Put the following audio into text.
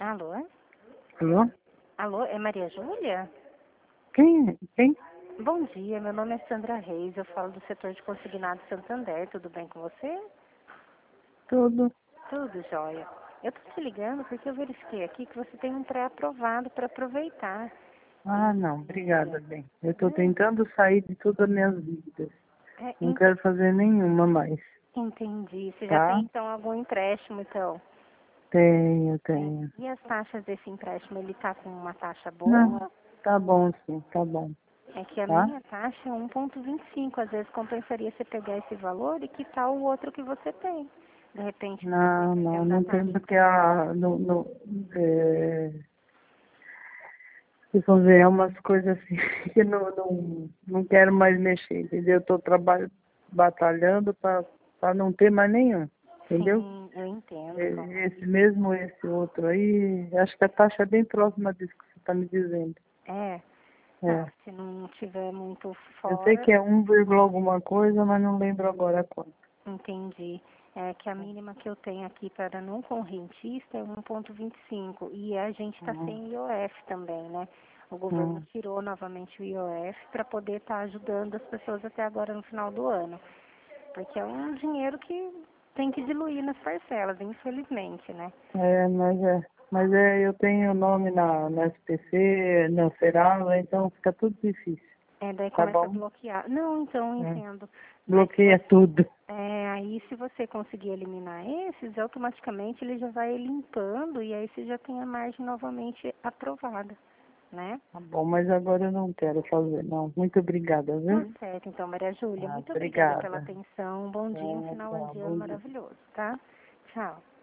Alô? Alô? Alô, é Maria Júlia? Quem? Quem? Bom dia, meu nome é Sandra Reis, eu falo do setor de consignado Santander, tudo bem com você? Tudo. Tudo jóia. Eu tô te ligando porque eu verifiquei aqui que você tem um pré-aprovado para aproveitar. Ah, não, obrigada, bem. Eu estou Hum, tentando sair de todas as minhas dívidas. é, Não quero fazer nenhuma mais, entendi. Você já tem tá? então algum empréstimo, então? Tenho. E as taxas desse empréstimo, ele tá com uma taxa Não, boa? tá bom sim, tá bom, É que a tá? minha taxa é 1,25. Às vezes compensaria você pegar esse valor e quitar o outro que você tem. De repente, dependendo da Não tem taxa. porque se for ver, é umas coisas assim que não quero mais mexer, entendeu? Eu estou batalhando para não ter mais nenhum, entendeu? Sim, eu entendo. Esse outro aí, acho que a taxa é bem próxima disso que você está me dizendo. É. É. Se não tiver muito Eu sei fora, que é 1, alguma coisa, mas não lembro agora quanto. entendi. É que a mínima que eu tenho aqui para não correntista é 1,25. E a gente está Uhum. sem IOF também, né? O governo Uhum. tirou novamente o IOF para poder estar ajudando as pessoas até agora no final do ano. Porque é um dinheiro que tem que diluir nas parcelas, infelizmente, né? Eu tenho o nome na SPC, na Serasa, então fica tudo difícil, Daí tá começa a bom? bloquear. Não, então, É. entendo. Mas se Bloqueia tudo. aí se você conseguir eliminar esses, automaticamente ele já vai limpando e aí você já tem a margem novamente aprovada, né? Tá bom, mas agora eu não quero fazer, não. Muito obrigada, Tá viu? certo, então, Maria Júlia. Ah, Muito obrigada pela obrigada. atenção. Bom dia, um final de Tchau, ano bom dia. maravilhoso, tá? Tchau.